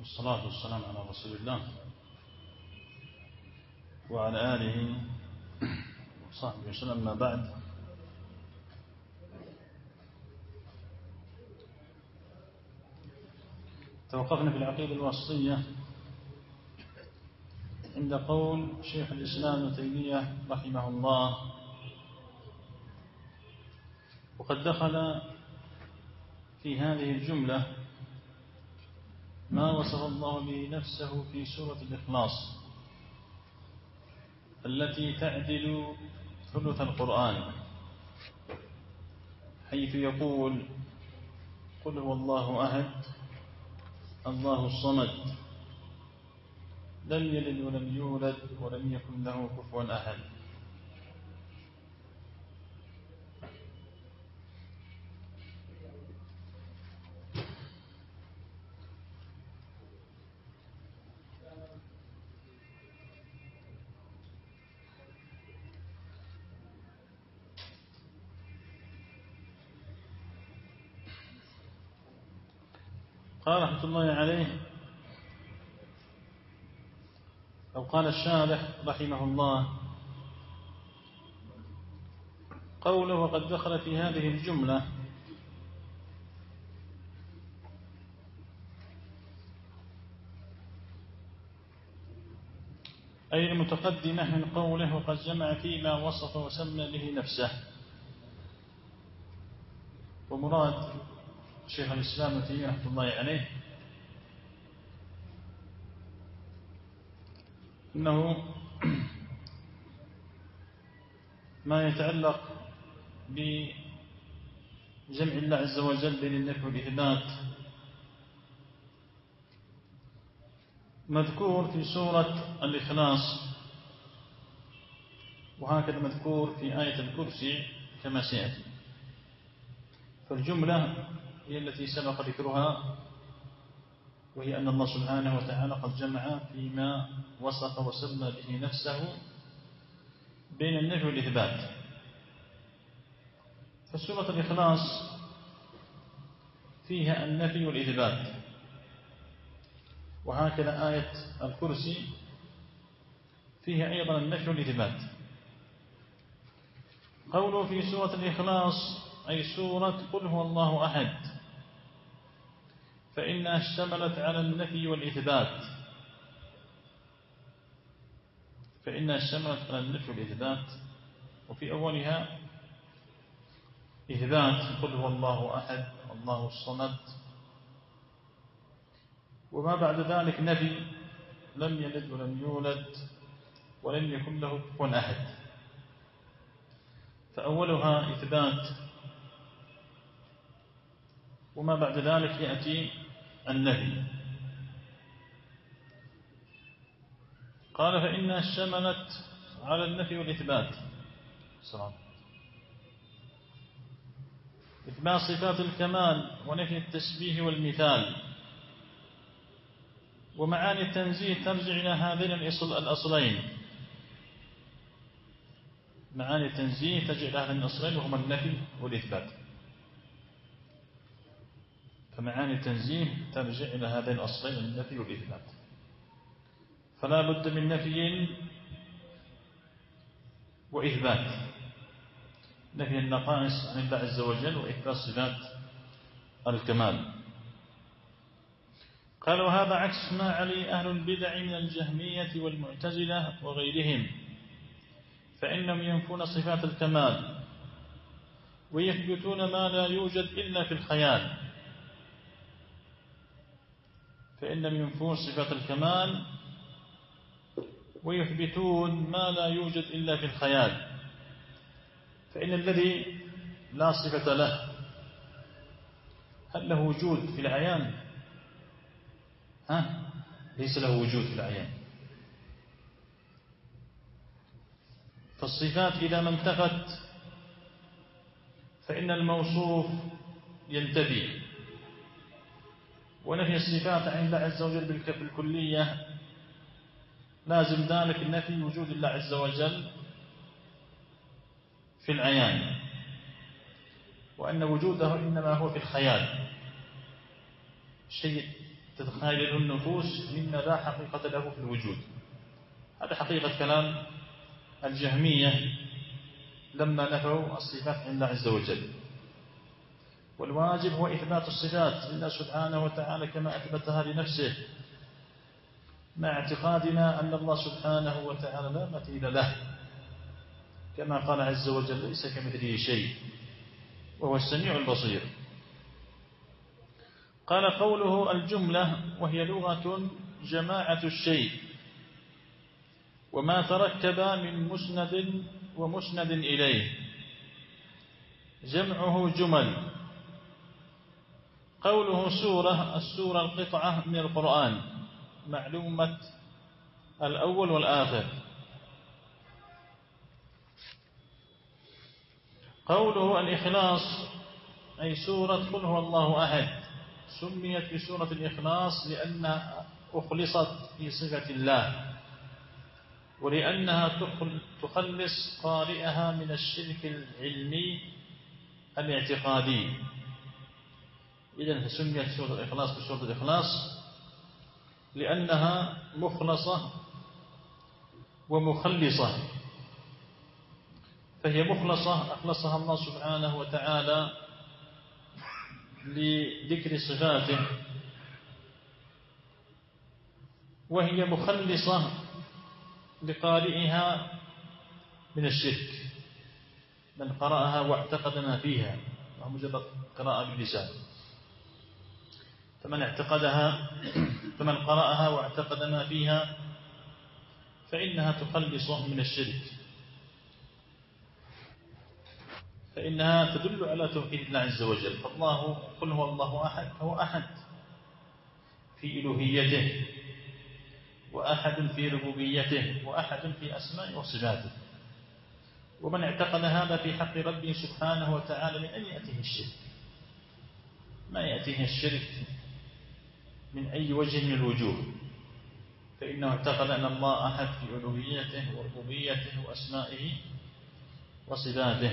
والصلاة والسلام على رسول الله وعلى آله وصحبه وسلم. ما بعد، توقفنا في العقيدة الواسطية عند قول شيخ الإسلام ابن تيمية رحمه الله: وقد دخل في هذه الجملة ما وصف الله به نفسه في سورة الإخلاص التي تعدل ثلث القرآن، حيث يقول: قل هو الله أحد الله الصمد لم يلد ولم يولد ولم يكن له كفوا أحد. قال رحمة الله عليه، أو قال الشارح رحمه الله: قوله وقد دخل في هذه الجملة أي المتقدمة من قوله وقد جمع فيما وصف وسمى به نفسه. ومراد شيخ الإسلام ابن تيمية رحمة الله عليه إنه ما يتعلق بجمع الله عز وجل بين النفي والإثبات مذكور في سورة الإخلاص، وهكذا مذكور في آية الكرسي كما سيأتي. فالجملة هي التي سبق ذكرها، وهي أن الله سبحانه وتعالى قد جمع فيما وصف وسمى به نفسه بين النفي والإثبات. فسورة الإخلاص فيها النفي والإثبات، وهكذا آية الكرسي فيها أيضا النفي والإثبات. قوله في سورة الإخلاص أي سورة قل هو الله أحد، فإنها اشتملت على النفي والإثبات، وفي أولها إثبات قل هو الله أحد الله الصمد، وما بعد ذلك نفي لم يلد ولم يولد ولم يكن له كفوا أحد. فأولها إثبات، وما بعد ذلك يأتي النفي. قال فإنها اشتملت على النفي والإثبات، إثبات صفات الكمال ونفي التشبيه والمثال. ومعاني التنزيه ترجع إلى هذين الأصلين، معاني التنزيه ترجع إلى هذين الأصلين وهما النفي والإثبات. فمعاني التنزيه ترجع إلى هذين الأصلين النفي والإثبات، فلا بد من نفي وإثبات، نفي النقائص عن الله عز وجل وإثبات صفات الكمال. قال وهذا عكس ما عليه أهل البدع من الجهمية والمعتزلة وغيرهم، فإنهم ينفون صفات الكمال ويثبتون ما لا يوجد إلا في الخيال. فإنهم ينفون صفات الكمال ويثبتون ما لا يوجد إلا في الخيال. فإن الذي لا صفة له هل له وجود في العيان؟ ليس له وجود في العيان. فالصفات إذا ما انتفت فإن الموصوف ينتفي، ونفي الصفات عن الله عز وجل بالكلية لازم ذلك النفي وجود الله عز وجل في العيان، وأن وجوده إنما هو في الخيال، شيء تتخيل النفوس مما لا حقيقة له في الوجود. هذا حقيقة كلام الجهمية لما نفوا الصفات عن الله عز وجل. والواجب هو إثبات الصفات لله سبحانه وتعالى كما أثبتها لنفسه، مع اعتقادنا أن الله سبحانه وتعالى لا مثيل له، كما قال عز وجل: ليس كمثله شيء وهو السميع البصير. قال: قوله الجملة وهي لغة جماعة الشيء وما تركب من مسند ومسند إليه، جمعه جمل. قوله سورة، السورة القطعة من القرآن، معلومة الأول والآخر. قوله الإخلاص أي سورة قل هو الله أحد، سميت بسورة الإخلاص لأنها أخلصت في صفة الله، ولأنها تخلص قارئها من الشرك العلمي الاعتقادي. إذن فسميت سورة الإخلاص بسورة الإخلاص لأنها مخلصة ومخلصة، فهي مخلصة أخلصها الله سبحانه وتعالى لذكر صفاته، وهي مخلصة لقارئها من الشرك، من قرأها واعتقد ما فيها، وهو مجرد قراءة باللسان. فمن قرأها واعتقد ما فيها فإنها تخلصه من الشرك، فإنها تدل على توحيد الله عز وجل. فالله قل هو الله أحد، هو أحد في إلوهيته، وأحد في ربوبيته، وأحد في أسماء وصفاته. ومن اعتقد هذا في حق ربه سبحانه وتعالى من أن يأتيه الشرك، ما يأتيه الشرك من أي وجه من الوجوه، فإنه اعتقد أن الله أحد في ألوهيته وربوبيته وأسمائه وصفاته.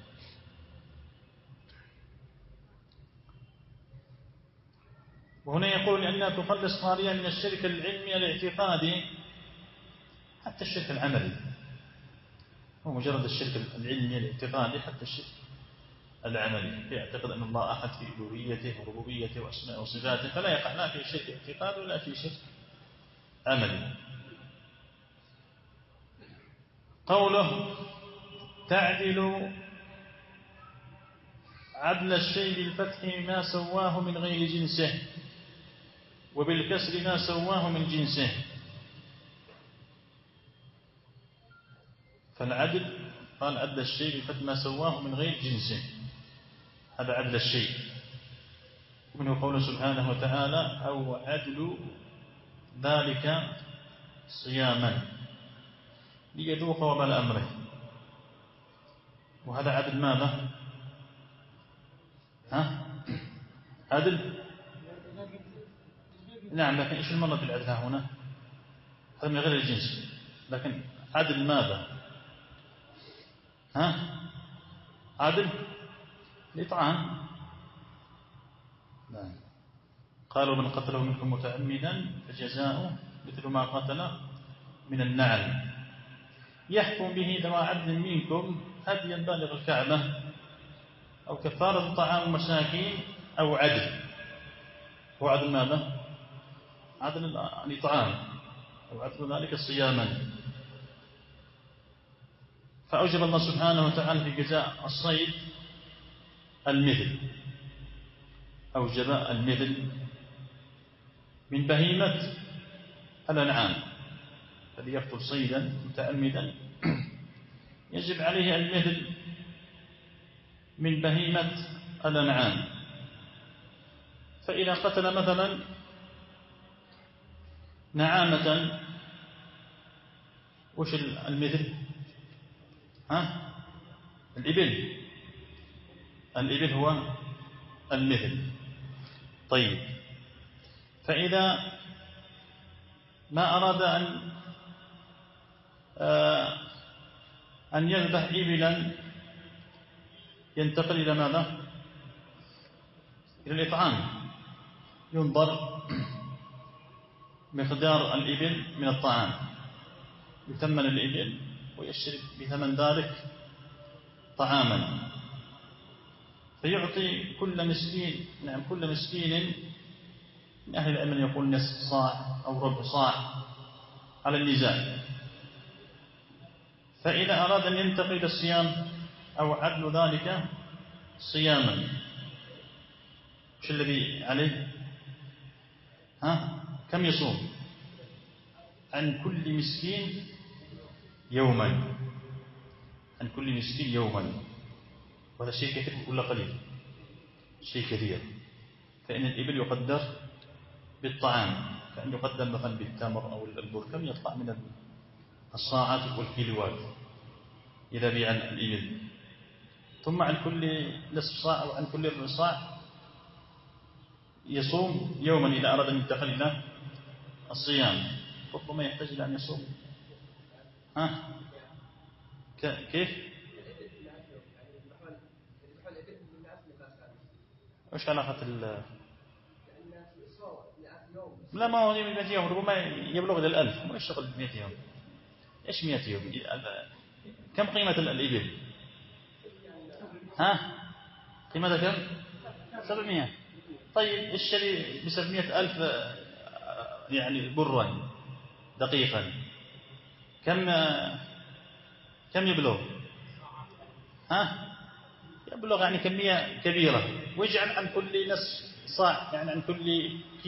وهنا يقول لأنها تخلص قارئها من الشرك العلمي الاعتقادي، حتى الشرك العملي، هو مجرد الشرك العلمي الاعتقادي، حتى الشرك العملي، يعتقد أن الله أحد في ألوهيته وربوبيته وأسمائه وصفاته، فلا يقع لا في شرك اعتقاد ولا في شرك عملي. قوله تعدل عدل الشيء بالفتح ما سواه من غير جنسه، وبالكسر ما سواه من جنسه. فالعدل قال عدل الشيء بالفتح ما سواه من غير جنسه، هذا عدل الشيء. ومنه قوله سبحانه وتعالى أو عدل ذلك صياما ليذوق وبال أمره. وهذا عدل ماذا؟ عدل، نعم، لكن إيش المرة في العدل هنا؟ هذا من غير الجنس، لكن عدل ماذا؟ عدل الإطعام. نعم. قالوا من قتله منكم متعمدا فجزاؤه مثل ما قتل من النعم، يحكم به ذوى عدل منكم هديا بالغ الكعبة أو كفارة طعام مساكين أو عدل. هو عدل ماذا؟ عدل الإطعام، أو عدل ذلك صياما. فأوجب الله سبحانه وتعالى في جزاء الصيد المثل، أوجب المثل من بهيمة الأنعام. الذي يقتل صيدا متعمدا يجب عليه المثل من بهيمة الأنعام. فإذا قتل مثلا نعامة، وش المثل؟ الإبل هو المثل. طيب، فإذا ما أراد أن يذبح إبلا ينتقل إلى ماذا؟ إلى الإطعام. ينظر مقدار الإبل من الطعام، يثمن الإبل ويشتري بثمن ذلك طعاما، فيعطي كل مسكين، كل مسكين من أهل العلم يقول نصف صاع أو ربع صاع على النزاع. فإذا أراد أن ينتقل إلى الصيام أو عدل ذلك صياما، وش الذي عليه؟ كم يصوم؟ عن كل مسكين يوما، عن كل مسكين يوما. وهذا شيء كثير ولا قليل؟ شيء كثير. فإن الإبل يقدر بالطعام، كأن يقدر مثلا بالتمر أو البر، كم يطلع من الصاعات والكيلوات إذا بيع الإبل. ثم عن كل نصف صاع أو عن كل ربع صاع يصوم يوما إذا أراد أن ينتقل إلى الصيام. ربما يحتاج إلى أن يصوم كيف؟ وش علاقة لا، ما هو 100 يوم، ربما يبلغ إلى 1000. ما يشتغل 100 يوم. إيش 100 يوم؟ كم قيمة الإبل؟ قيمتها كم؟ 700. طيب اشتري ب700,000 يعني برا دقيقا، كم يبلغ؟ يبلغ يعني كمية كبيرة. ويجعل عن كل نصف صاع، يعني عن كل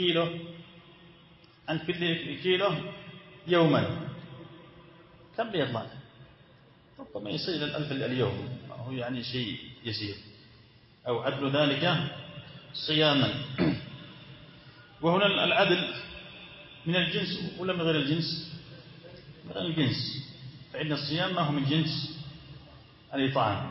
كيلو يوما، كم بيطلع؟ ربما يصل إلى 1000 اليوم، هو يعني شيء يسير. أو عدل ذلك صياما. وهنا العدل من الجنس ولا من غير الجنس؟ من الجنس، فإن الصيام ما هو من جنس الإطعام.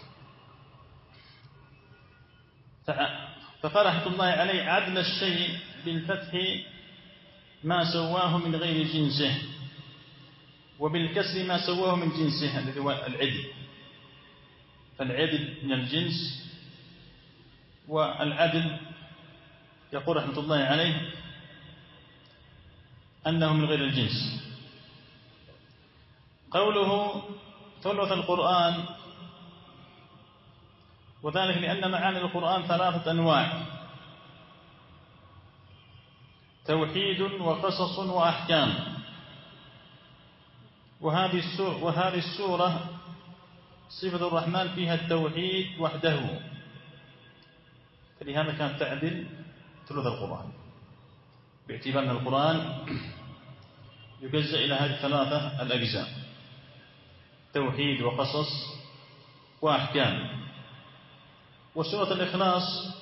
فقال رحمة الله عليه: عدل الشيء بالفتح ما سواه من غير جنسه، وبالكسر ما سواه من جنسه، الذي هو العدل. فالعدل من الجنس، والعدل يقول رحمة الله عليه أنه من غير الجنس. قوله ثلث القرآن، وذلك لأن معاني القرآن 3 أنواع: توحيد وقصص وأحكام. وهذه السورة صفة الرحمن فيها التوحيد وحده، فلهذا كانت تعدل ثلث القرآن، باعتبار أن القرآن يجزأ إلى هذه 3 الأجزاء: توحيد وقصص وأحكام. وسورة الإخلاص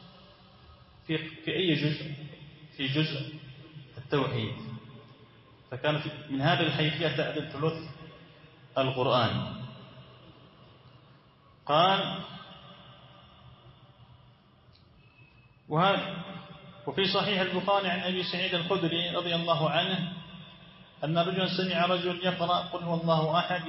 في أي جزء؟ في جزء التوحيد، فكانت من هذه الحيثية تعدل ثلث القرآن. قال: وفي صحيح البخاري عن أبي سعيد الخدري رضي الله عنه أن رجلا سمع رجل يقرأ قل هو الله أحد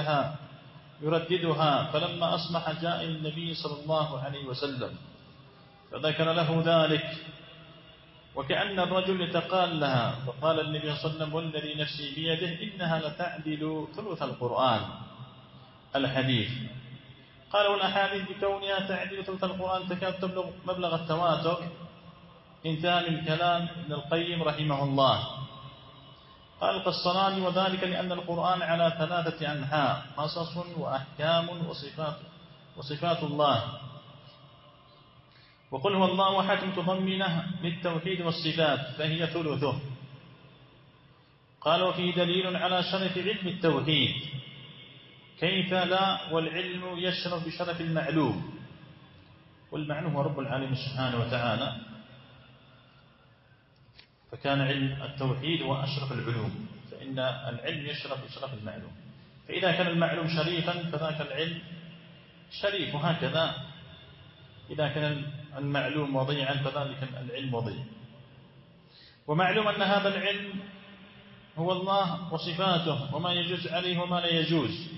يرددها، فلما أصبح جاء النبي صلى الله عليه وسلم فذكر له ذلك، وكأن الرجل يتقال لها، وقال النبي صلى الله عليه وسلم: والذي نفسي بيده إنها لتعدل ثلث القرآن. الحديث. قال: والأحاديث بكونها تعدل ثلث القرآن تكاد تبلغ مبلغ التواتر. انتهى من كلام ابن القيم رحمه الله. قال القسطلاني: وذلك لأن القرآن على 3 أنحاء: قصص وأحكام وصفات الله. وقل هو الله أحد متضمنة للتوحيد والصفات، فهي ثلثه. قال: وفيه دليل على شرف علم التوحيد، كيف لا والعلم يشرف بشرف المعلوم، والمعلوم هو رب العالمين سبحانه وتعالى، فكان علم التوحيد هو أشرف العلوم، فإن العلم يشرف بشرف المعلوم. فإذا كان المعلوم شريفا فذاك العلم شريف، وهكذا إذا كان المعلوم وضيعا فذلك العلم وضيع. ومعلوم أن هذا العلم هو الله وصفاته وما يجوز عليه وما لا يجوز،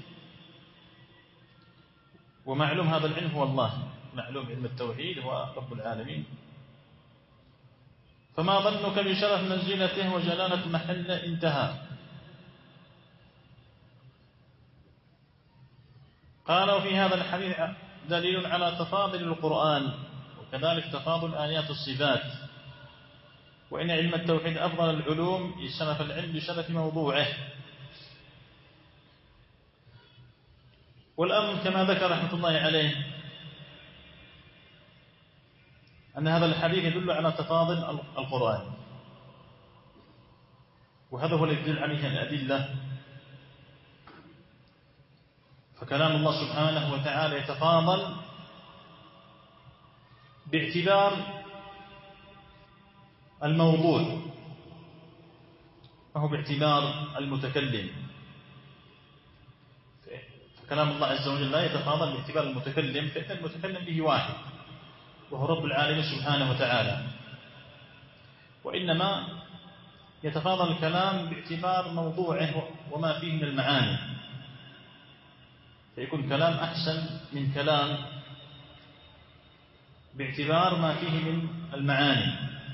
ومعلوم هذا العلم هو الله، معلوم علم التوحيد هو رب العالمين. فما ظنك بشرف منزلته وجلالة محله؟ انتهى. قالوا في هذا الحديث دليل على تفاضل القرآن، وكذلك تفاضل آيات الصفات، وإن علم التوحيد أفضل العلوم لشرف العلم بشرف موضوعه. والأمر كما ذكر رحمة الله عليه أن هذا الحديث يدل على تفاضل القرآن، وهذا هو الذي يدل عليه الأدلة. فكلام الله سبحانه وتعالى يتفاضل باعتبار الموضوع، وهو باعتبار المتكلم. فكلام الله عز وجل لا يتفاضل باعتبار المتكلم، فإن المتكلم به واحد وهو رب العالمين سبحانه وتعالى، وإنما يتفاضل الكلام باعتبار موضوعه وما فيه من المعاني، فيكون كلام أحسن من كلام باعتبار ما فيه من المعاني،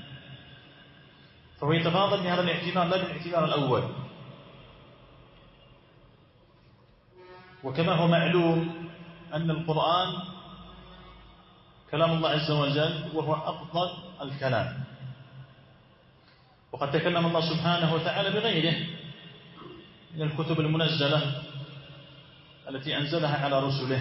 فهو يتفاضل بهذا الاعتبار لا بالاعتبار الأول. وكما هو معلوم أن القرآن كلام الله عز وجل وهو أفضل الكلام، وقد تكلم الله سبحانه وتعالى بغيره من الكتب المنزلة التي أنزلها على رسله،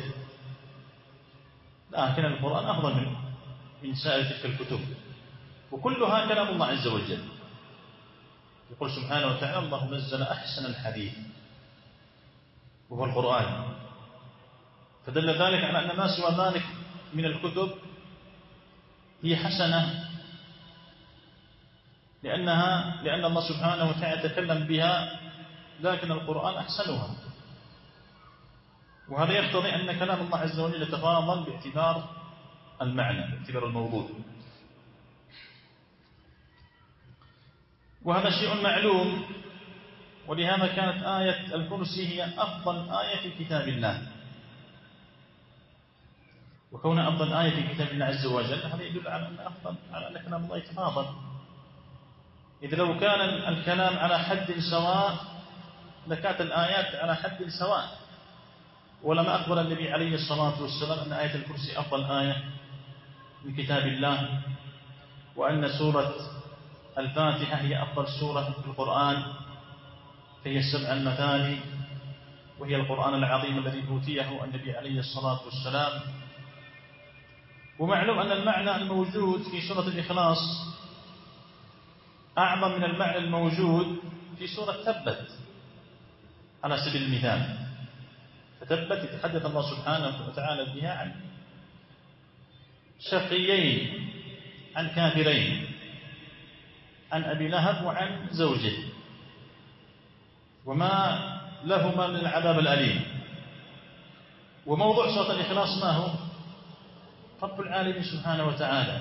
لكن القرآن أفضل من سائر تلك الكتب، وكلها كلام الله عز وجل. يقول سبحانه وتعالى: الله نزل أحسن الحديث، وهو القرآن. فدل ذلك على أن ما سوى ذلك من الكتب هي حسنة، لأن الله سبحانه وتعالى تكلم بها، لكن القرآن أحسنها. وهذا يقتضي أن كلام الله عز وجل يتفاضل باعتبار المعنى، باعتبار الموضوع، وهذا شيء معلوم. ولهذا كانت آية الكرسي هي أفضل آية في كتاب الله، وكون أفضل آية في كتاب الله عز وجل هذا يدل على أن كلام الله يتفاضل. إذ لو كان الكلام على حد سواء لكانت الآيات على حد سواء، ولما أخبر النبي عليه الصلاة والسلام أن آية الكرسي أفضل آية من كتاب الله، وأن سورة الفاتحة هي أفضل سورة في القرآن، فهي السبع المثاني، وهي القرآن العظيم الذي أوتيه النبي عليه الصلاة والسلام. ومعلوم أن المعنى الموجود في سورة الإخلاص أعظم من المعنى الموجود في سورة تبت على سبيل المثال. فتبت يتحدث الله سبحانه وتعالى بها عن شقيين، عن كافرين، عن أبي لهب وعن زوجه، وما لهما من العذاب الأليم. وموضوع سورة الإخلاص ما هو؟ رب العالمين سبحانه وتعالى.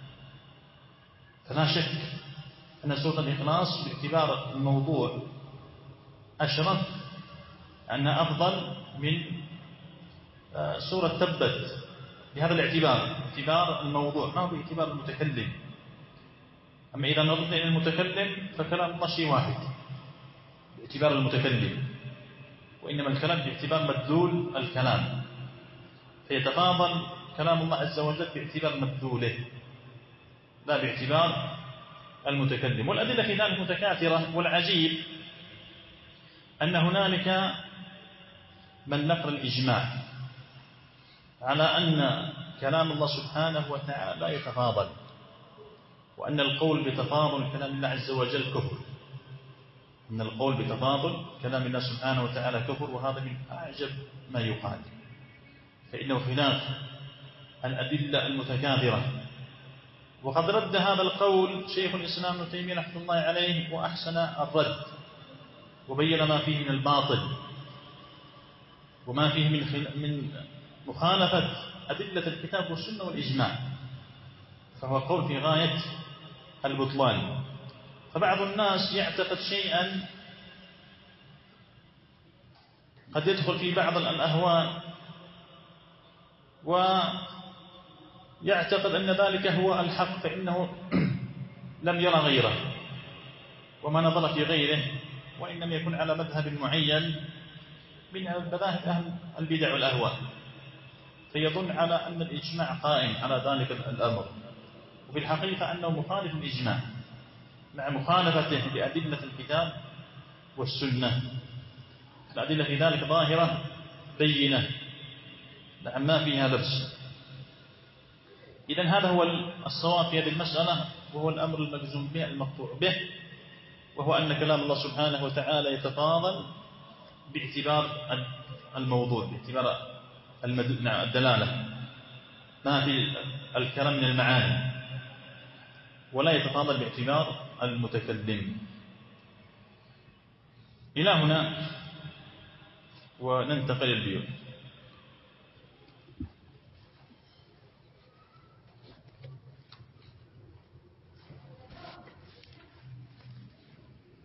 فلا شك أن سورة الإخلاص باعتبار الموضوع أشرف، أنها أفضل من سورة تبت بهذا الاعتبار، باعتبار الموضوع، ما هو باعتبار المتكلم. أما إذا نظرت إلى المتكلم فكلام الله شيء واحد باعتبار المتكلم، وإنما الكلام باعتبار مدلول الكلام، فيتفاضل كلام الله عز وجل باعتبار مدلوله لا باعتبار المتكلم. والأدلة في ذلك متكاثرة، والعجيب أن هنالك من نقل الإجماع على أن كلام الله سبحانه وتعالى لا يتفاضل، وأن القول بتفاضل كلام الله عز وجل كفر، أن القول بتفاضل كلام الله سبحانه وتعالى كفر، وهذا من أعجب ما يقال، فإنه خلاف الأدلة المتكاثرة. وقد رد هذا القول شيخ الإسلام ابن تيمية رحمه الله عليه، وأحسن الرد، وبين ما فيه من الباطل وما فيه من مخالفة أدلة الكتاب والسنة والإجماع، فهو قول في غاية البطلان. فبعض الناس يعتقد شيئا قد يدخل في بعض الأهواء، ويعتقد أن ذلك هو الحق، فإنه لم يرى غيره وما نظر في غيره، وإن لم يكن على مذهب معين من مذاهب أهل البدع والأهواء، فيظن على أن الإجماع قائم على ذلك الأمر، وفي الحقيقة أنه مخالف الإجماع مع مخالفته لأدلة الكتاب والسنة. الأدلة في ذلك ظاهرة بينة، نعم ما فيها لبس. إذن هذا هو الصواب في هذه المسألة، وهو الأمر المجزوم به المقطوع به، وهو أن كلام الله سبحانه وتعالى يتفاضل باعتبار الموضوع، باعتبار الدلالة ما في الكلام من المعاني، ولا يتفاضل باعتبار المتكلم. إلى هنا وننتقل البيوت.